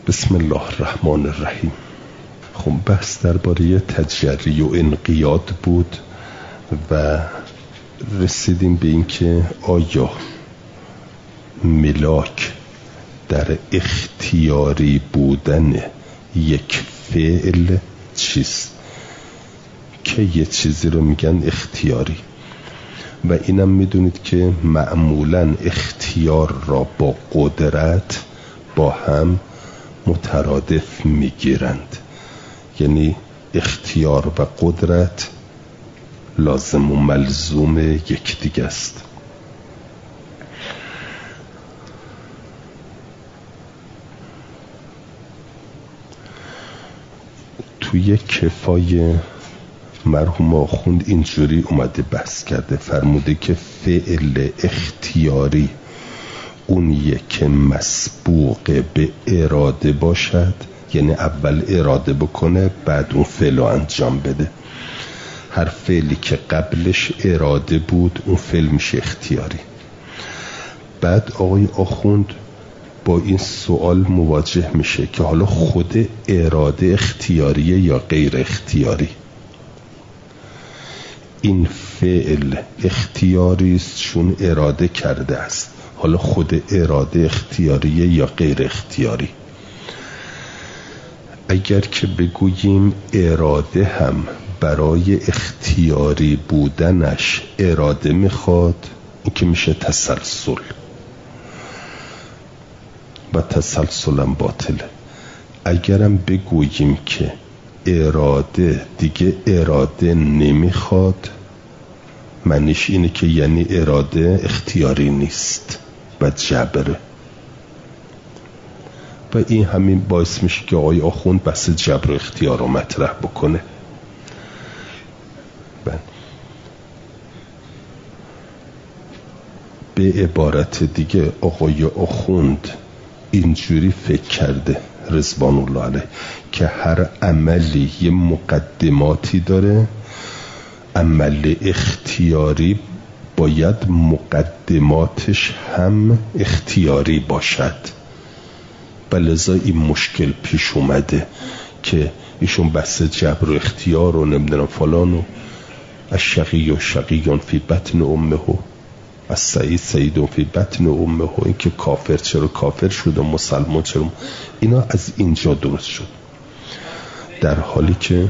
بسم الله الرحمن الرحیم. خب بحث درباره تجری و انقیاد بود و رسیدیم به این که آیا ملاک در اختیاری بودن یک فعل چیست که یه چیزی رو میگن اختیاری و اینم میدونید که معمولاً اختیار را با قدرت با هم مترادف میگیرند، یعنی اختیار و قدرت لازم و ملزوم یکدیگر است. توی کفای مرحوم آخوند اینجوری اومده بحث کرده، فرموده که فعل اختیاری اونیه که مسبوق به اراده باشد، یعنی اول اراده بکنه بعد اون فعل رو انجام بده. هر فعلی که قبلش اراده بود اون فعل میشه اختیاری. بعد آقای آخوند با این سوال مواجه میشه که حالا خود اراده اختیاریه یا غیر اختیاری؟ این فعل اختیاری است چون اراده کرده است، حالا خود اراده اختیاریه یا غیر اختیاری؟ اگر که بگوییم اراده هم برای اختیاری بودنش اراده میخواد، این که میشه تسلسل و تسلسلم باطله. اگرم بگوییم که اراده دیگه اراده نمیخواد، معنیش اینه که یعنی اراده اختیاری نیست و جبره. و این همین باعث میشه که آقای آخوند بحث جبر و اختیار رو مطرح بکنه. به عبارت دیگه آقای آخوند اینجوری فکر کرده رضوان الله علیه که هر عملی یه مقدماتی داره، عمل اختیاری باید مقدماتش هم اختیاری باشد. بلذا این مشکل پیش اومده که ایشون بحث جبر و اختیار و نمیدونم فلان و الشقی و شقیون فی بطن امه از سعید فی بطن امه، این که کافر چرا کافر شد و مسلمان چرا، اینا از اینجا درست شد. در حالی که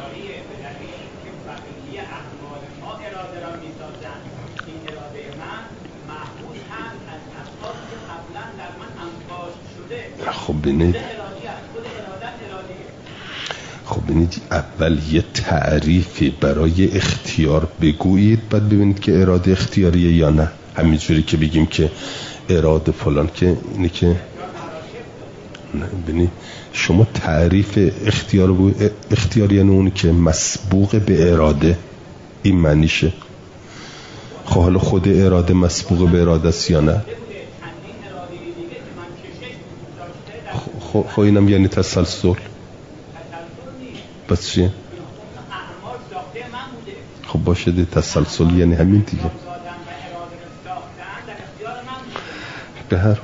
خب ببینید اول یه تعریفی برای اختیار بگویید، بعد ببینید که اراده اختیاریه یا نه. همینجوری که بگیم که اراده فلان که اینه که ببینید شما تعریف اختیاری یعنی اونی که مسبوق به اراده، این معنیشه. خب حالا خود اراده مسبوق به اراده است یا نه؟ خب اینم یعنی تسلسل. بس چیه؟ خب باشه دی تسلسل یعنی همین دیگه. به هر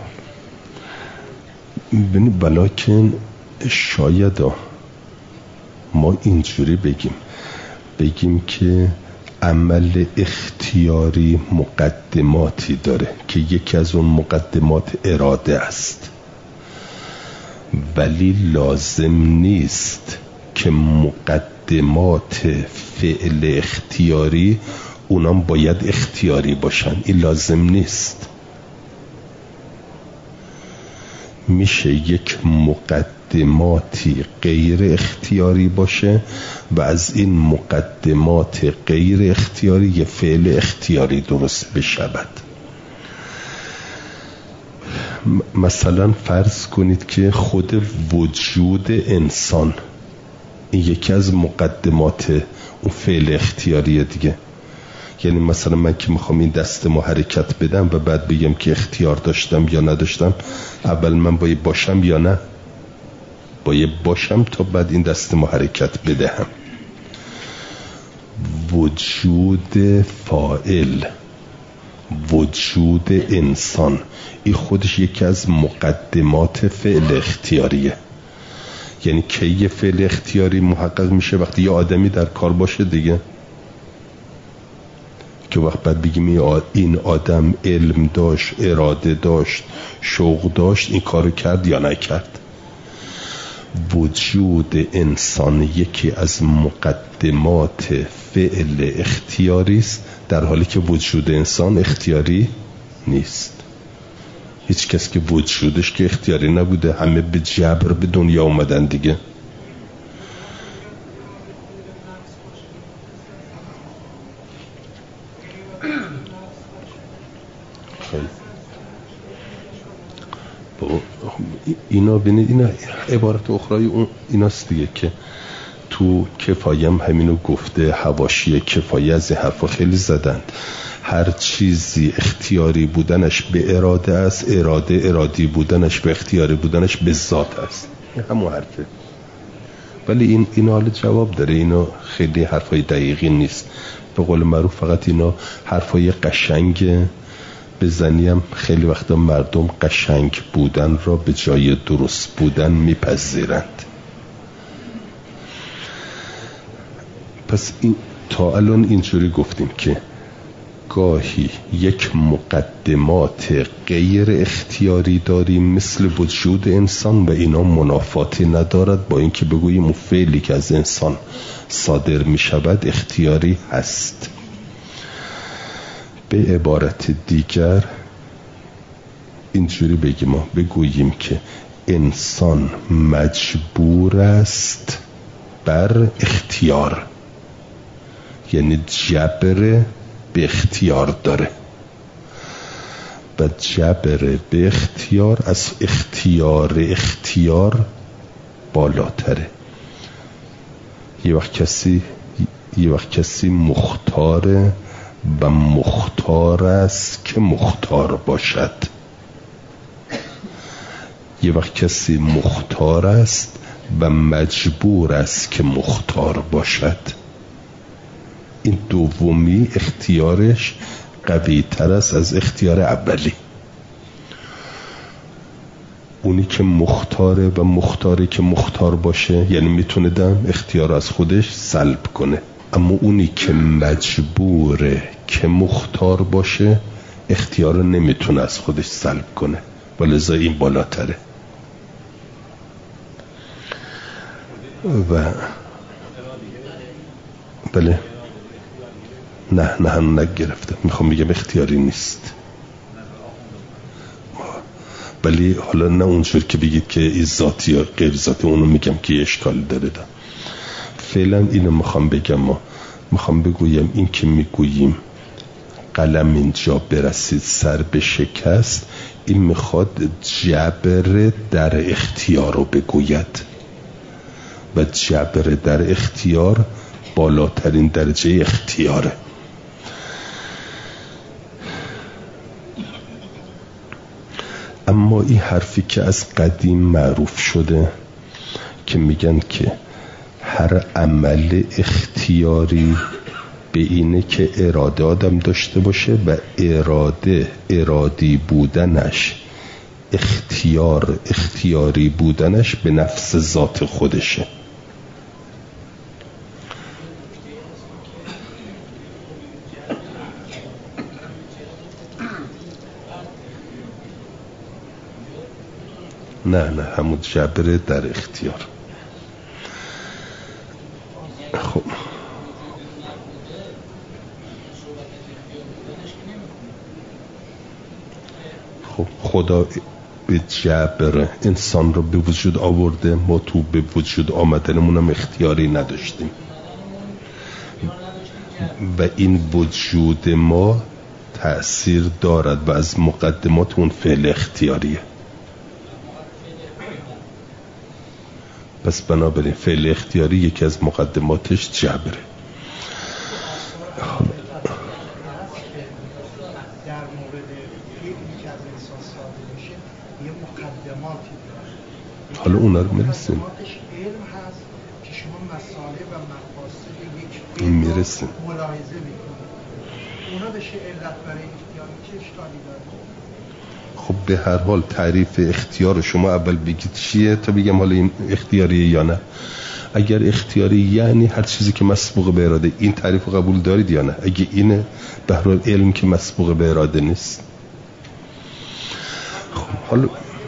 حال بلکن شاید ما اینجوری بگیم که عمل اختیاری مقدماتی داره که یکی از اون مقدمات اراده است، ولی لازم نیست که مقدمات فعل اختیاری اونام باید اختیاری باشن. این لازم نیست. میشه یک مقدماتی غیر اختیاری باشه و از این مقدمات غیر اختیاری یه فعل اختیاری درست بشود. مثلا فرض کنید که خود وجود انسان این یکی از مقدمات اون فعل اختیاریه دیگه. یعنی مثلا من که میخوام این دستمو حرکت بدم و بعد بگم که اختیار داشتم یا نداشتم، اول من باید باشم یا نه؟ باید باشم تا بعد این دستمو حرکت بدهم. وجود فاعل وجود انسان این خودش یکی از مقدمات فعل اختیاریه. یعنی که یه فعل اختیاری محقق میشه وقتی یه آدمی در کار باشه دیگه، که وقت بعد بگیم این آدم علم داشت، اراده داشت، شوق داشت، این کارو کرد یا نکرد. وجود انسان یکی از مقدمات فعل اختیاری است، در حالی که وجود انسان اختیاری نیست. هیچ کس که وجودش که اختیاری نبوده، همه به جبر به دنیا اومدن دیگه. اینا بینید، اینا عبارت اخرای اون ایناست دیگه که تو کفایه هم همینو گفته. حواشی کفایه از این حرفا خیلی زدند. هر چیزی اختیاری بودنش به اراده است، اراده ارادی بودنش به اختیاری بودنش به ذات است. این همون حرفه. ولی این حال جواب داره. اینا خیلی حرفای دقیقی نیست. به قول معروف فقط اینا حرفای قشنگه. بزنیم خیلی وقتا مردم قشنگ بودن را به جای درست بودن میپذیرند. پس این تا الان اینجوری گفتیم که گاهی یک مقدمات غیر اختیاری داریم مثل وجود انسان و اینا منافاتی ندارد با اینکه بگوییم اون فعلی که از انسان صادر می شود اختیاری هست. به عبارت دیگر اینجوری بگوییم که انسان مجبور است بر اختیار، یعنی جبر به اختیار داره و جبر به اختیار از اختیار بالاتره. یه وقت کسی مختاره و مختار است که مختار باشد. یه وقت کسی مختار است و مجبور است که مختار باشد. این دومی اختیارش قوی تر است از اختیار اولی. اونی که مختاره و مختاری که مختار باشه یعنی میتونه اختیار از خودش سلب کنه، اما اونی که مجبوره که مختار باشه اختیار نمیتونه از خودش سلب کنه و لذا این بالاتره. و بله نه هم نگرفتم، میخوام بگم اختیاری نیست. ولی حالا نه اونجور که بگید که این ذاتی یا غیر ذاتی، اونو میگم که اشکال داره. فعلا اینو میخوام بگویم این که میگوییم قلم اینجا برسید سر به شکست، این میخواد جبر در اختیار رو بگوید و جبر در اختیار بالاترین درجه اختیاره. اما این حرفی که از قدیم معروف شده که میگن که هر عمل اختیاری به اینه که اراده آدم داشته باشه و ارادی بودنش اختیاری بودنش به نفس ذات خودشه. نه همون جبر در اختیار. خب خدا به جبر انسان رو به وجود آورده، ما تو به وجود آمدنمون هم اختیاری نداشتیم و این وجود ما تأثیر دارد و از مقدمات اون فعل اختیاریه. پس بنابراین فعل اختیاری یکی از مقدماتش جبره. در مورد فعلی که از انسان صادر میشه یه مقدماتی داره. حالا اونا رو میرسیم. مقدماتش علم هست که شما مسائل و مقاصد یک فعل میرسیم ملاحظه میکنید. اونا بشه علت برای اختیار چه اشکالی داره؟ خب به هر حال تعریف اختیار شما اول بگید چیه تا بگم حالا این اختیاریه یا نه. اگر اختیاری یعنی هر چیزی که مسبوق به اراده، این تعریف رو قبول دارید یا نه؟ اگه اینه به هر حال علم که مسبوق به اراده نیست. خب حالا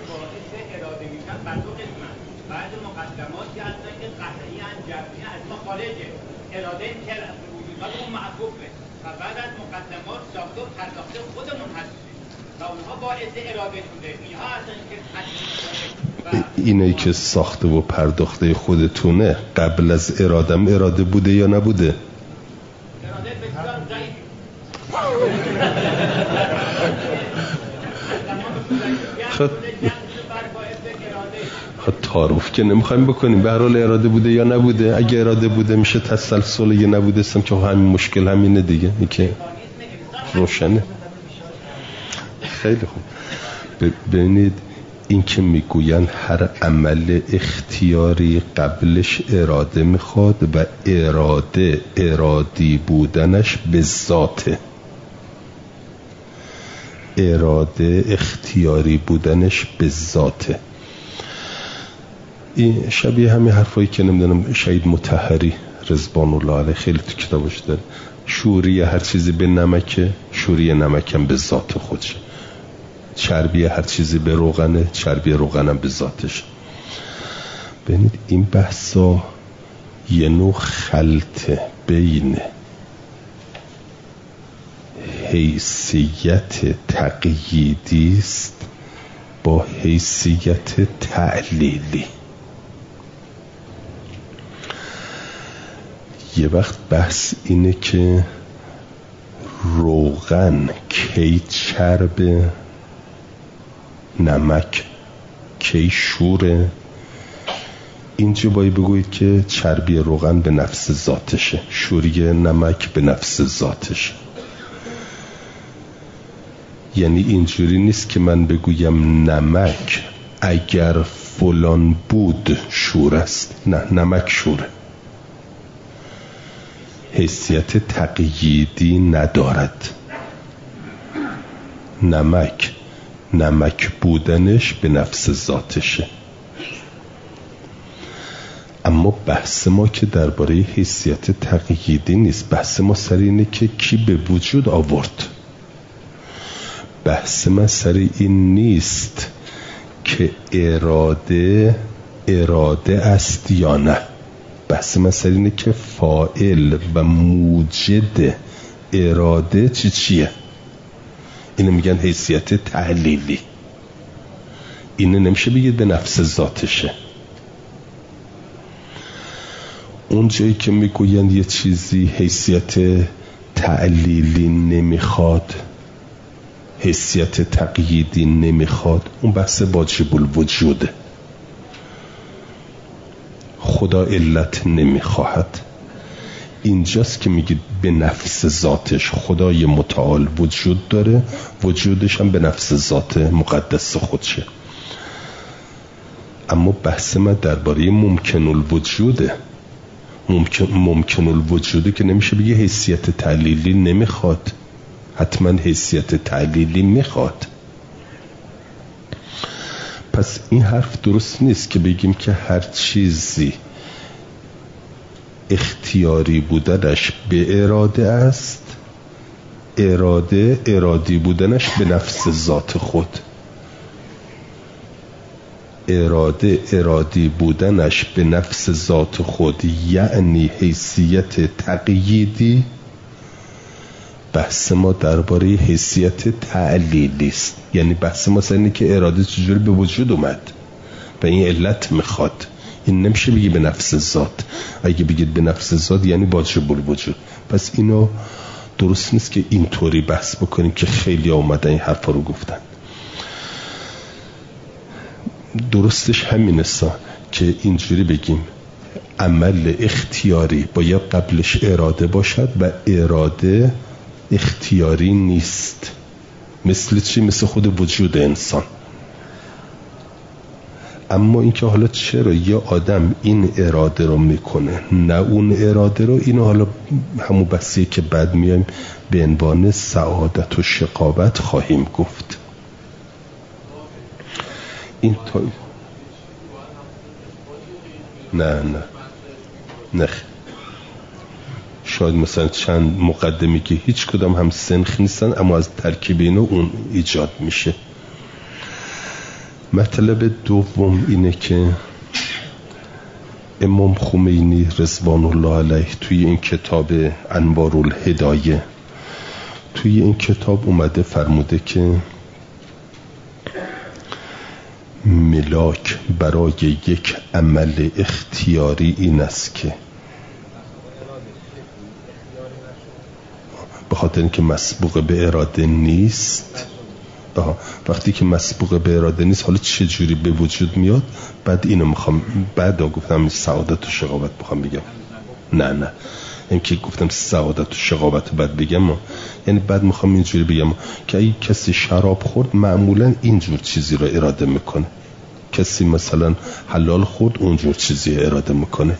اراده که وجودات اون معطوفه و بعد از مقدمات ساخته و پرداخته خودمون هستیم و اونها باعث اراده شده. اینها هستن که اینه که ساخته و پرداخته خودتونه. قبل از ارادم اراده بوده یا نبوده؟ اراده بسیار ضعیف. تعارف که نمیخوایم بکنیم به هر حال اراده بوده یا نبوده. اگه اراده بوده میشه تسلسل، اگه نبوده استم که همین مشکل همینه دیگه. این که روشنه. خیلی خوب. ببینید این که میگوین هر عمل اختیاری قبلش اراده میخواد و ارادی بودنش به ذاته. اراده اختیاری بودنش به ذاته. این شبیه همین حرفایی که نمیدونم شهید مطهری رضوان الله علیه خیلی تو کتابش داره. شوری هر چیزی به نمکه، شوری نمکم به ذات خودشه. چربی هر چیزی به روغنه، چربی روغنم به ذاتش. ببینید این بحثا یه نوع خلطه بین حیثیت تقییدی است با حیثیت تعلیلی. یه وقت بحث اینه که روغن کی چربه، نمک کی شوره. اینجا باید بگوید که چربی روغن به نفس ذاتشه، شوری نمک به نفس ذاتشه. یعنی اینجوری نیست که من بگویم نمک اگر فلان بود شور است. نه، نمک شوره. حیثیت تقییدی ندارد. نمک بودنش به نفس ذاتشه. اما بحث ما که درباره حیثیت تقییدی نیست. بحث ما سر اینه که کی به وجود آورد. بحث من سر این نیست که اراده است یا نه. بحث من سر اینه که فاعل و موجد اراده چیه. اینو میگن حیثیت تعلیلی. اینو نمیشه بگید به نفس ذاتشه. اون جایی که میگوین یه چیزی حیثیت تعلیلی نمیخواد، حیثیت تقییدی نمیخواد، اون بحث واجب الوجوده. خدا علت نمیخواهد. اینجاست که میگید به نفس ذاتش. خدای متعال وجود داره، وجودش هم به نفس ذات مقدس خودشه. اما بحث من درباره ممکن الوجوده. ممکن الوجوده که نمیشه بگه حیثیت تعلیلی نمیخواد. حتما حیثیت تعلیلی میخواد. پس این حرف درست نیست که بگیم که هر چیزی اختیاری بودنش به اراده است، ارادی بودنش به نفس ذات خود. ارادی بودنش به نفس ذات خود یعنی حیثیت تقییدی. بحث ما درباره حیثیت تعلیلی است. یعنی بحث ما اینه که اراده چجوری به وجود اومد و این علت میخواد. این نمیشه بگی به نفس ذات. اگه بگید به نفس ذات یعنی واجب الوجود. پس اینو درست نیست که اینطوری بحث بکنیم که خیلی اومدن این حرفا رو گفتن. درستش همین است که اینجوری بگیم عمل اختیاری باید قبلش اراده باشد و اراده اختیاری نیست. مثل چی؟ مثل خود وجود انسان. اما اینکه حالا چرا یه آدم این اراده رو میکنه نه اون اراده رو، اینو حالا همون بحثیه که بعد میایم به عنوان سعادت و شقاوت خواهیم گفت. این تا نه شاید مثلا چند مقدمی که هیچ کدام هم سنخ نیستن، اما از ترکیب اینو اون ایجاد میشه. مطلب دوم اینه که امام خمینی رضوان الله علیه توی این کتاب انوارالهدایه، توی این کتاب اومده فرموده که ملاک برای یک عمل اختیاری این است که به خاطر اینکه مسبوق به اراده نیست. وقتی که مسبوق به اراده نیست حالا چه جوری به وجود میاد؟ بعد اینو میخوام بعدا گفتم سعادت و شقاوت میخوام بگم. نه این که گفتم سعادت و شقاوت بعد بگم، یعنی بعد میخوام اینجوری بگم که اگه کسی شراب خورد معمولا اینجور چیزی رو اراده میکنه، کسی مثلا حلال خورد اونجور چیزی اراده میکنه.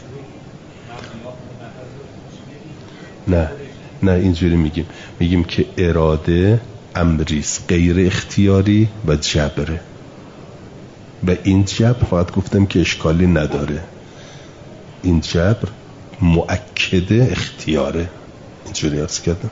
نه اینجوری میگیم که اراده امریز غیر اختیاری و جبره، و این جبر فقط گفتم که اشکالی نداره، این جبر مؤکد اختیاره. اینجوری عرض کردم.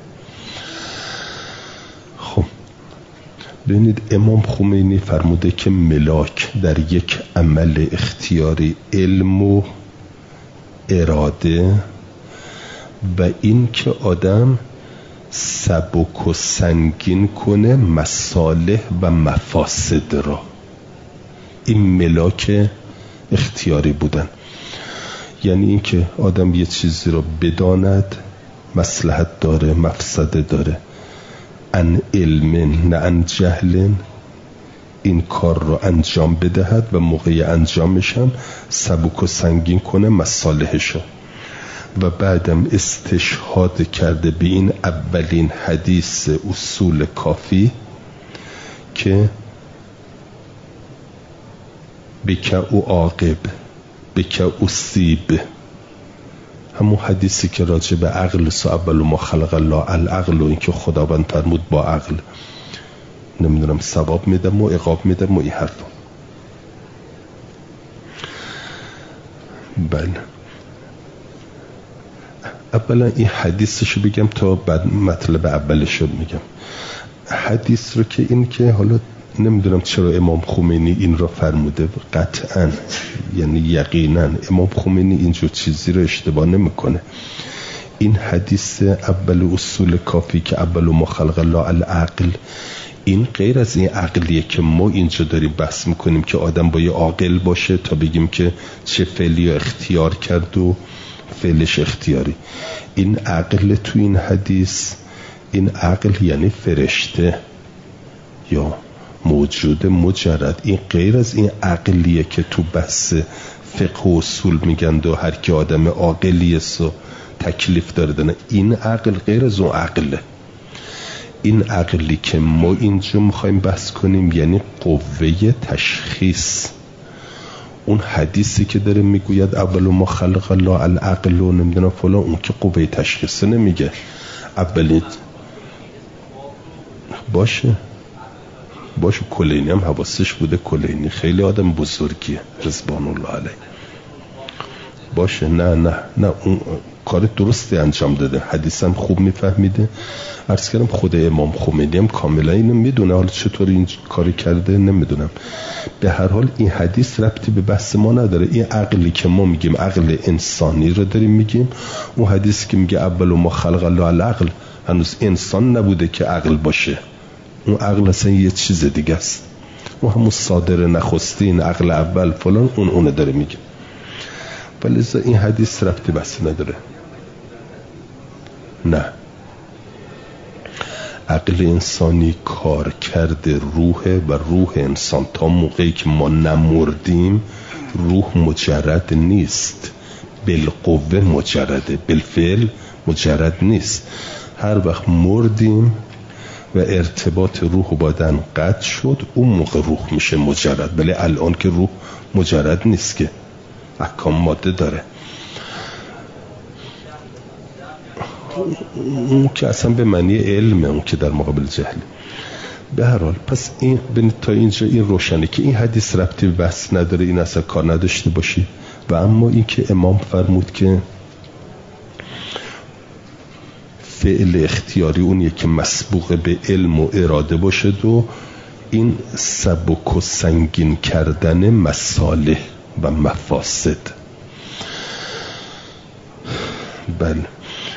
خب ببینید امام خمینی فرموده که ملاک در یک عمل اختیاری علم و اراده و این که آدم سبک و سنگین کنه مصالح و مفاسد را، این ملاک اختیاری بودن. یعنی این که آدم یه چیزی رو بداند مصلحت داره مفسده داره، ان علم نه ان جهل، این کار رو انجام بدهد و موقع انجامش هم سبک و سنگین کنه مصالحشو. و بعدم استشهاد کرده به این اولین حدیث اصول کافی که بک او عاقب بک او سیب، همون حدیثی که راجع به عقل سو اول ما خلق الله العقل و این که خداوند فرمود با عقل نمیدونم ثواب میدم و عقاب میدم و این حرفا. بله اولا این حدیثشو بگم تا بعد مطلب اولشو میگم. حدیث رو که این که حالا نمیدونم چرا امام خمینی این رو فرموده، قطعا یعنی یقینا امام خمینی اینجور چیزی رو اشتباه نمیکنه. این حدیث اول اصول کافی که اول ما خلق الله العقل، این غیر از این عقلیه که ما اینجا داریم بحث میکنیم که آدم با یه عاقل باشه تا بگیم که چه فعلی اختیار کرد و فعلش اختیاری. این عقل تو این حدیث، این عقل یعنی فرشته یا موجود مجرد، این غیر از این عقلیه که تو بحث فقه و اصول میگن و هر کی آدم عاقلیه سو تکلیف داره دنه. این عقل غیر از اون عقله. این عقلی که ما اینجا میخوایم بحث کنیم یعنی قوه تشخیص. اون حدیثی که داره میگوید اول ما خلق الله العقل و نمیدونم فلان، اون که قوه تشخیص نمیگه. اولی باشه کلینی هم حواسش بوده، کلینی خیلی آدم بزرگیه رضوان الله علیه. باشه نه اون کار درستی انجام داده، حدیث هم خوب میفهمیده. عرض کردم خود امام خمینی هم کاملا اینو میدونه، حالا چطور این کاری کرده نمیدونم. به هر حال این حدیث ربطی به بحث ما نداره. این عقلی که ما میگیم عقل انسانی رو داریم میگیم، اون حدیث که میگه اول ما خلق الله العقل هنوز انسان نبوده که عقل باشه، اون عقل اصلا یه چیز دیگه است. اون همون صادر نخستین عقل اول فلان اون داره میگه. ولی این حدیث ربطی بحث نداره. نه، عقل انسانی کار کرده روحه و روح انسان تا موقعی که ما نمردیم روح مجرد نیست، بالقوه مجرده، بالفعل مجرد نیست. هر وقت مردیم و ارتباط روح و بدن قطع شد، اون موقع روح میشه مجرد. ولی الان که روح مجرد نیست، که احکام ماده داره. اون که اصلا به معنی علمه، اون که در مقابل جهل. به هر حال پس این تا اینجا این روشنه که این حدیث ربطی به بحث نداره، این اصلا کار نداشته باشی. و اما این که امام فرمود که فعل اختیاری اونیه که مسبوق به علم و اراده باشد و این سبک و سنگین کردن مصالح و مفاسد. بله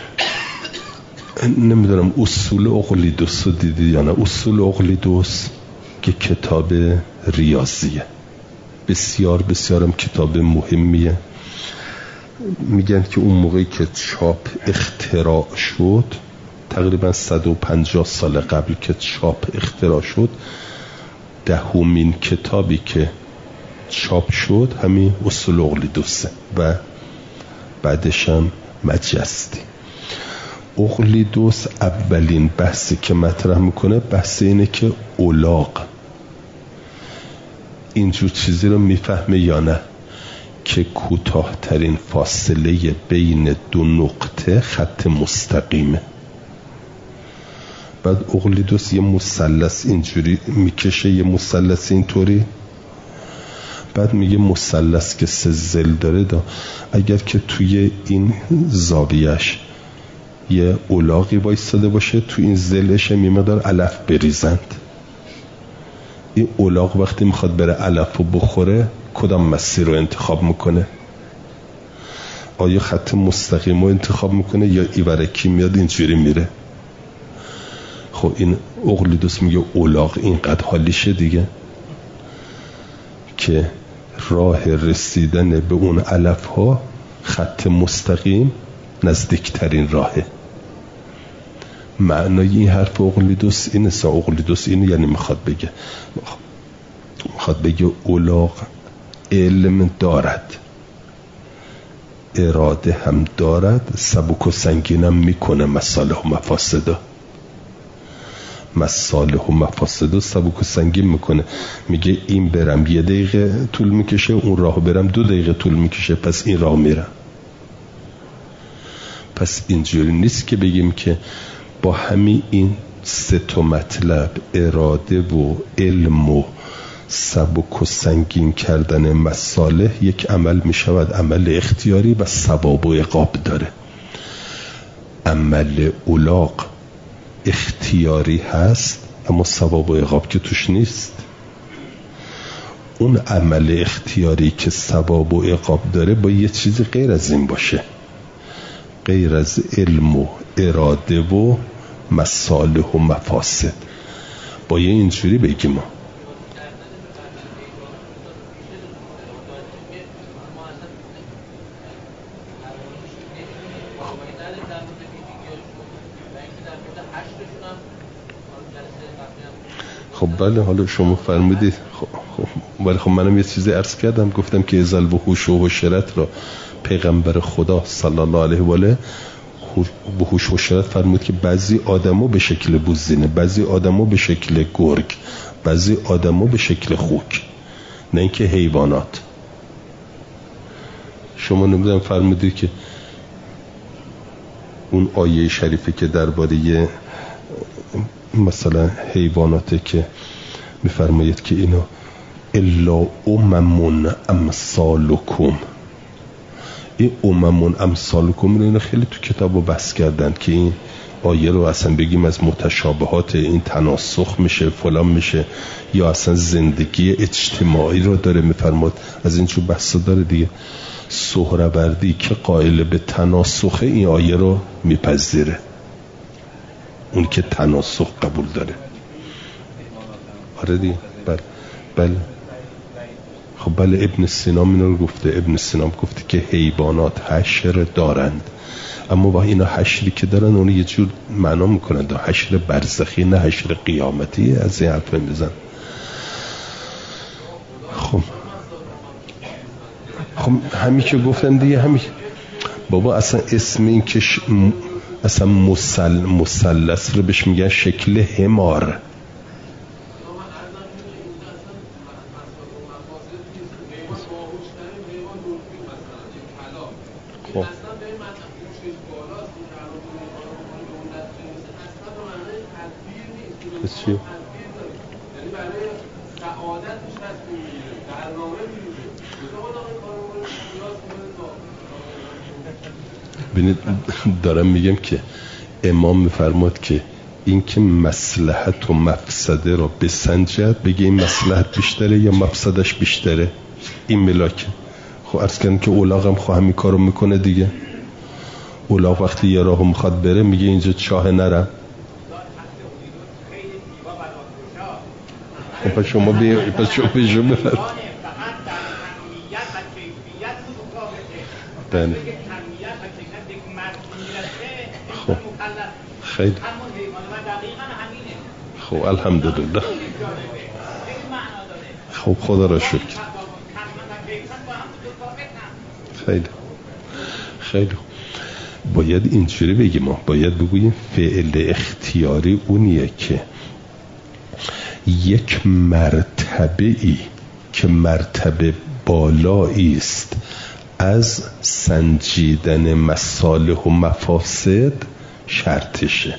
نمیدونم اصول اقلیدوس رو دیدی یا نه؟ اصول اقلیدوس که کتاب ریاضیه، بسیار بسیارم کتاب مهمیه. میگن که اون موقعی که چاپ اختراع شد، تقریبا 150 سال قبل که چاپ اختراع شد، 10مین کتابی که چاپ شد همین اصول اقلیدوسه و بعدش هم مجستی. اقلیدوس اولین بحثی که مطرح میکنه بحث اینه که اولاغ اینجور چیزی رو میفهمه یا نه، که کوتاه‌ترین فاصله بین دو نقطه خط مستقیمه. بعد اقلیدوس یه مثلث اینجوری میکشه، یه مثلث اینطوری، بعد میگه مثلث که 3 ضلع داره اگر که توی این زاویهش یه اولاغی وایستاده باشه، تو این ضلعش یه مقدار علف بریزند. این اولاغ وقتی میخواد بره علف رو بخوره کدام مسیر رو انتخاب میکنه؟ آیا خط مستقیم رو انتخاب میکنه یا ایورکی میاد اینجوری میره؟ خب این اقلیدوس میگه اولاغ اینقدر حالیشه دیگه که راه رسیدن به اون علف ها خط مستقیم نزدیکترین راهه. معنای این حرف اقلیدوس اینه. اقلیدوس اینه یعنی میخواد بگه اولاغ علم دارد، اراده هم دارد، سبک و سنگینم میکنه مصالح و مفاسد سبک و سنگین میکنه. میگه این برم 1 دقیقه طول میکشه، اون راه برم 2 دقیقه طول میکشه، پس این راه میرم. پس اینجوری نیست که بگیم که با همین این 3 مطلب، اراده و علم و سبک و سنگین کردن مصالح، یک عمل می شود عمل اختیاری و ثواب و عقاب داره. عمل اولاغ اختیاری هست اما ثواب و عقاب که توش نیست. اون عمل اختیاری که ثواب و عقاب داره با یه چیزی غیر از این باشه، غیر از علم و اراده و مصالح و مفاسد. با یه اینجوری بگیم ما خب بله، حالا شما فرمودید. ولی خب منم یه چیزی عرض کردم، گفتم که ازل و هوش و حشرت را پیغمبر خدا صلی الله علیه و آله به هوش و حشرت فرمود که بعضی آدمو به شکل بوزینه، بعضی آدمو به شکل گرگ، بعضی آدمو به شکل خوک، نه اینکه حیوانات. شما نمیدونم فرمودید که اون آیه شریفه که درباره مثلا حیواناته که میفرمایید که اینا الا امم امثالکم، این امم امثالکم اینا خیلی تو کتابو بحث کردن که این آیه رو اصلا بگیم از متشابهات این تناسخ میشه فلان میشه یا اصلا زندگی اجتماعی رو داره میفرماد، از این چون بحثا داره دیگه. سهروردی که قائل به تناسخ این آیه رو میپذیره، اون که تناسخ قبول داره. آره دیگه. بله خب بله، ابن سینا اینو رو گفته. ابن سینا گفته که حیوانات حشر دارند، اما با اینا حشری که دارن اون یه جور معنا میکنن، دا حشر برزخی نه حشر قیامتی. از این حرف میزن. خب همین که گفتن دیگه، همین بابا اصلا اسم این که اصلا مثلث رو بهش میگن شکل حمار. خب چی؟ ببینید دارم میگم که امام میفرماد که این که مصلحت و مفسده را بسنجد، بگه این مصلحت بیشتره یا مفسدش بیشتره، این ملاکه. خب عرض کردم که اولاغ هم خواهم این کارو میکنه دیگه. اولاغ وقتی یه راهو میخواد بره میگه اینجا چاه نرم. خب پس شما بفرد. بله. خب خیلی خب الحمدلله. خب خدا را شکر. خیلی خیلی باید اینجوری بگیم، ما باید بگوییم فعل اختیاری اونیه که یک مرتبه‌ای که مرتبه بالایی است از سنجیدن مصالح و مفاسد شرطشه،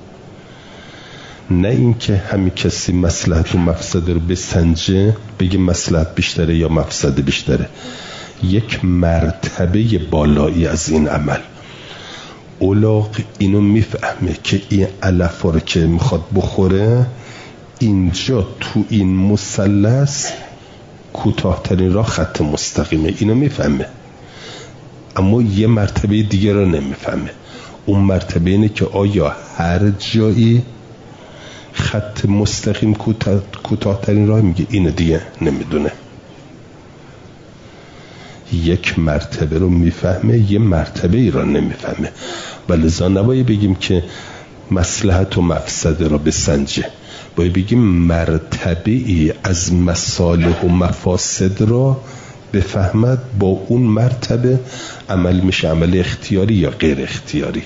نه اینکه همین کسی مصلحت و مفسد رو بسنجه بگه مصلحت بیشتره یا مفسد بیشتره. یک مرتبه بالایی از این عمل. اولاغ اینو میفهمه که این علف رو که میخواد بخوره اینجا تو این مثلث کوتاه‌ترین راه خط مستقیمه، اینو میفهمه، اما یه مرتبه دیگه رو نمیفهمه. اون مرتبه اینه که آیا هر جایی خط مستقیم کوتاه‌ترین راه، میگه اینو دیگه نمیدونه. یک مرتبه رو میفهمه، یه مرتبه ای رو نمیفهمه. ولذا نباید بگیم که مصلحت و مفسده را بسنجه، باید بگیم مرتبه ای از مصالح و مفاسد را بفهمد، با اون مرتبه عمل میشه عمل اختیاری یا غیر اختیاری.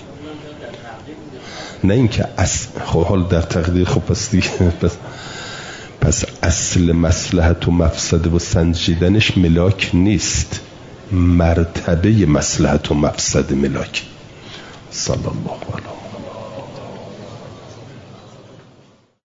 نه اینکه خب حال در تقدیر. خب پس دیگه پس اصل مصلحت و مفسده و سنجیدنش ملاک نیست، مرتبه مصلحت و مفسده ملاک. صلی الله علیه